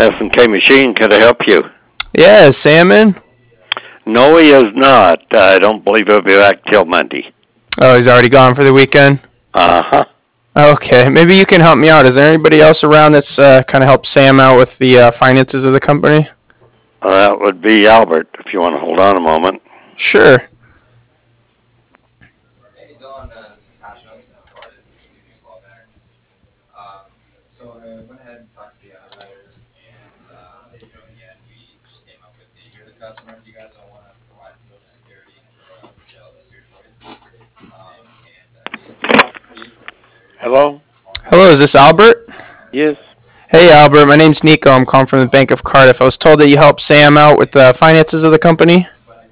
S&K Machine, could I help you? Yeah, is Sam in? No, he is not. I don't believe he'll be back till Monday. Oh, he's already gone for the weekend? Uh-huh. Okay, maybe you can help me out. Is there anybody else around that's kind of helped Sam out with the finances of the company? That would be Albert, if you want to hold on a moment. Sure. Hello? Hello, is this Albert? Yes. Hey, Albert. My name's Nico. I'm calling from the Bank of Cardiff. I was told that you helped Sam out with the finances of the company.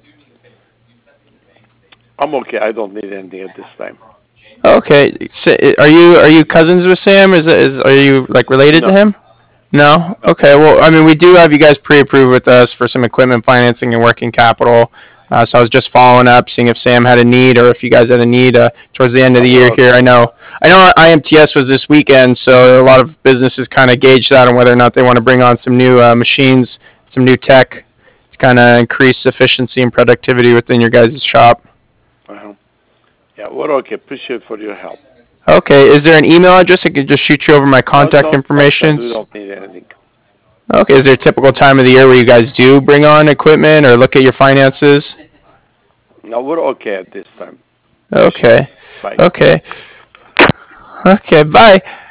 I'm okay. I don't need anything at this time. Okay. So, are you cousins with Sam? Are you like related to No. him? No? No. Okay. Well, I mean, we do have you guys pre-approved with us for some equipment financing and working capital. So I was just following up, seeing if Sam had a need or if you guys had a need towards the end of No, the we're year here. okay. I know IMTS was this weekend, so a lot of businesses kind of gauge that on whether or not they want to bring on some new machines, some new tech to kind of increase efficiency and productivity within your guys' shop. Uh-huh. Yeah, we're okay. Appreciate for your help. Okay. Is there an email address I could just shoot you over my No, contact don't send. information? We don't need anything. Okay. Is there a typical time of the year where you guys do bring on equipment or look at your finances? No, we're okay at this time. Appreciate it. Okay. Bye. Okay. Okay. Bye.